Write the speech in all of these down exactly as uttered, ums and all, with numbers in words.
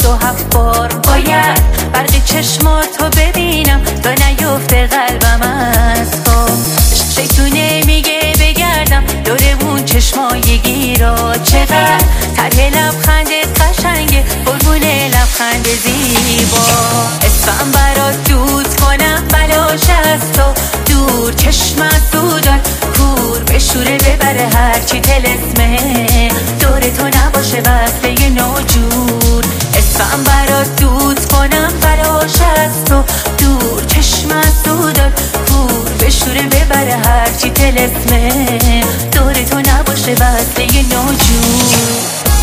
و هفت بار باید برق چشماتو ببینم تا نیفته قلبم از خواب. شیطونه میگه بگردم دورمون چشمای گیرا، چقدر طرح لبخندت قشنگه قربونه لبخند زیبا. اسمم برات دود کنم بلاش از تو دور، چشمت سودان کور بشوره ببره هرچی تلسمه دور تو نباشه وصله ناجور. اسمم برات دود کنم بلاش از تو دور، چشمت سودان کور بشوره ببره هرچی تلسمه دور تو نباشه وصله ناجور.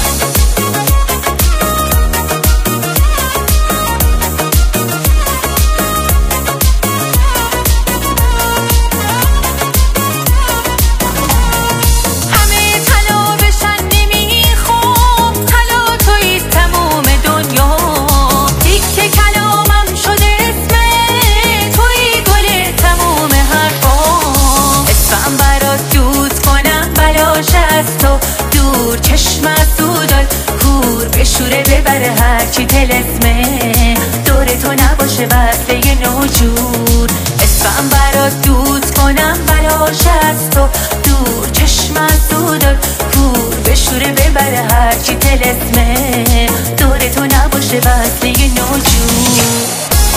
چشمت سودال کور بشوره ببره هرچی تلسمه دور تو نباشه وصله ناجور. اسمم برات دود کنم بلاش از تو دور، چشمت سودال کور بشوره ببره هرچی تلسمه دور تو نباشه وصله ناجور.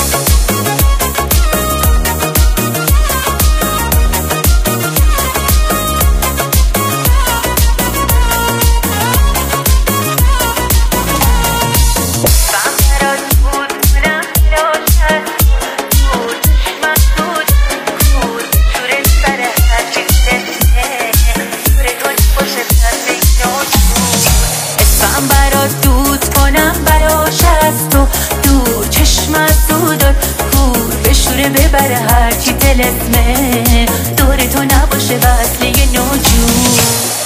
دود کنم بلاش از تو دور، چشمت سودان کور بشوره ببره هرچی تلسمه دور تو نباشه وصله ناجور.